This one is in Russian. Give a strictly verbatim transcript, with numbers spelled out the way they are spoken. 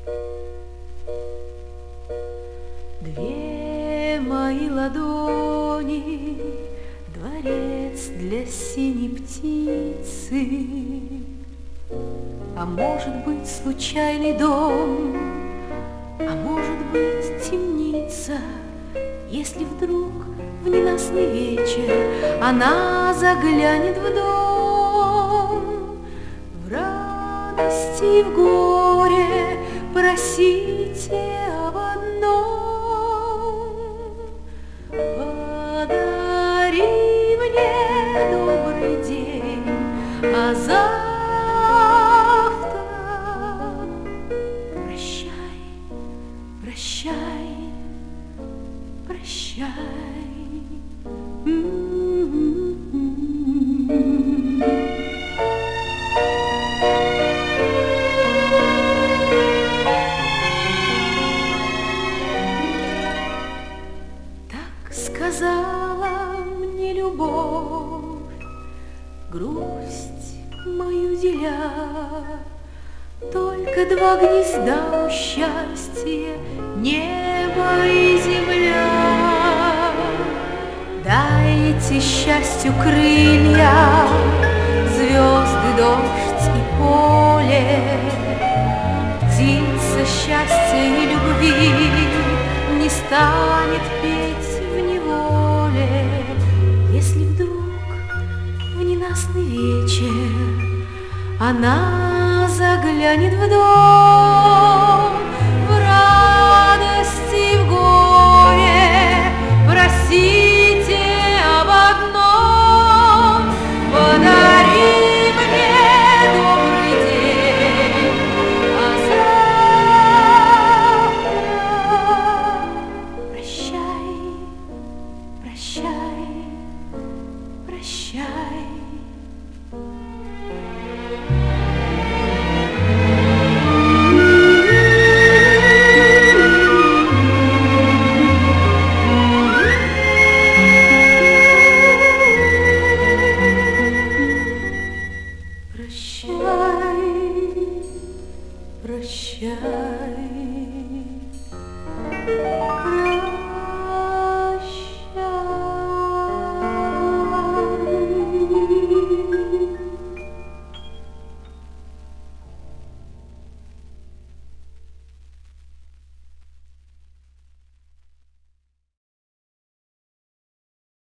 Две мои ладони, дворец для синей птицы, а может быть случайный дом, а может быть темница. Если вдруг в ненастный вечер она заглянет в дом, в радости и в горе просите об одном: подари мне добрый день, а завтра прощай, прощай, прощай. Так сказала мне любовь, грусть мою деля. Только два гнезда у счастья, небо и земля. Дайте счастью крылья, звезды, дождь и поле. Птица счастья и любви не станет петь в неволе, если вдруг в ненастный вечер она заглянет в дом.